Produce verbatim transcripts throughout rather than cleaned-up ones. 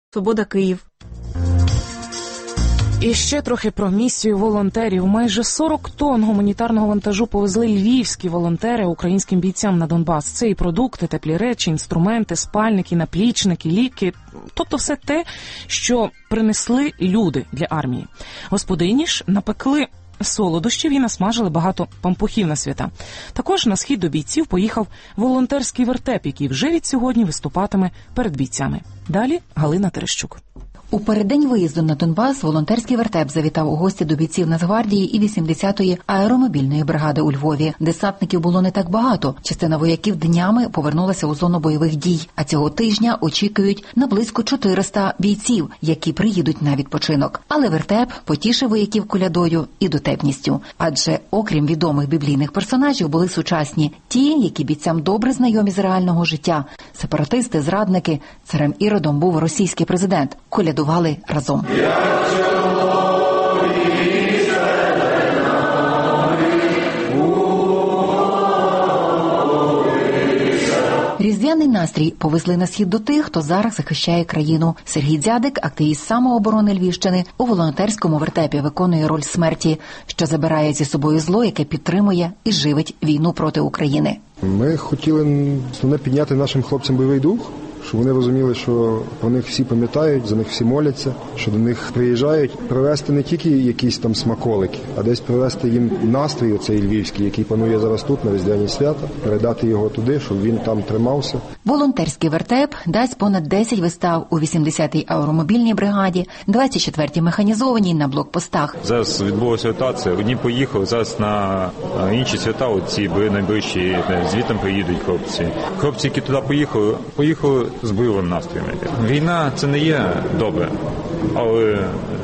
Свобода, Київ. І ще трохи про місію волонтерів. Майже сорок тонн гуманітарного вантажу повезли львівські волонтери українським бійцям на Донбас. Це і продукти, теплі речі, інструменти, спальники, наплічники, ліки. Тобто все те, що принесли люди для армії. Господині ж напекли солодощів і насмажили багато пампухів на свята. Також на схід до бійців поїхав волонтерський вертеп, який вже від сьогодні виступатиме перед бійцями. Далі Галина Терещук. У переддень виїзду на Донбас волонтерський вертеп завітав у гості до бійців Нацгвардії і вісімдесятої аеромобільної бригади у Львові. Десантників було не так багато. Частина вояків днями повернулася у зону бойових дій. А цього тижня очікують на близько чотириста бійців, які приїдуть на відпочинок. Але вертеп потішив вояків колядою і дотепністю. Адже, окрім відомих біблійних персонажів, були сучасні. Ті, які бійцям добре знайомі з реального життя. Сепаратисти, зрадники. Царем Іродом був російський президент. Колядували разом. Різдвяний настрій повезли на схід до тих, хто зараз захищає країну. Сергій Дзядик, активіст самооборони Львівщини, у волонтерському вертепі виконує роль смерті, що забирає зі собою зло, яке підтримує і живить війну проти України. Ми хотіли основне підняти нашим хлопцям бойовий дух, щоб вони розуміли, що про них всі пам'ятають, за них всі моляться, що до них приїжджають, привезти не тільки якісь там смаколики, а десь привезти їм настрій оцей львівський, який панує зараз тут, на Різдвяні свята, передати його туди, щоб він там тримався. Волонтерський вертеп дасть понад десять вистав у вісімдесятій аеромобільній бригаді, двадцять четвертій механізованій на блокпостах. Зараз відбулася ротація, одні поїхали, зараз на інші свята, оці найближчі, звідти приїдуть хлопці. Хлопці, які туди поїхали, поїхали з бойовим настроєм. Війна – це не є добре, але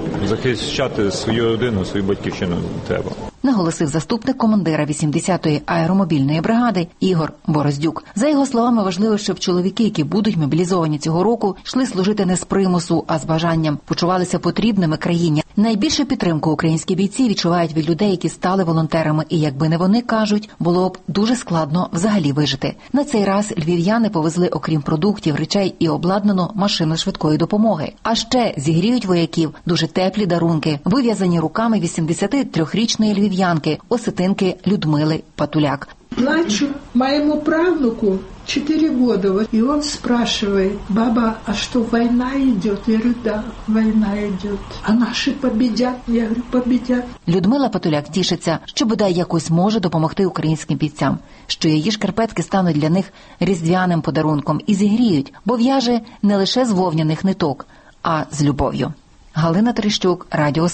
захищати свою родину, свою батьківщину треба. Наголосив заступник командира вісімдесятої аеромобільної бригади Ігор Бороздюк. За його словами, важливо, щоб чоловіки, які будуть мобілізовані цього року, йшли служити не з примусу, а з бажанням, почувалися потрібними країні. Найбільшу підтримку українські бійці відчувають від людей, які стали волонтерами, і якби не вони, кажуть, було б дуже складно взагалі вижити. На цей раз львів'яни повезли, окрім продуктів, речей і обладнану машину швидкої допомоги. А ще зігріють вояків дуже теплі дарунки, вив'язані руками вісімдесятитрирічної львів'янки, осетинки Людмили Патуляк. Плачу моему правнуку четыре года, вот, и он спрашивает: баба, а что, война идет? Я говорю, да, война идет. А наши победят? Я говорю, победят. Людмила Патуляк тішиться, що бодай якось може допомогти українським бійцям, що її шкарпетки стануть для них різдвяним подарунком і зігріють, бо в'яже не лише з вовняних ниток, а з любов'ю. Галина Терещук, Радіо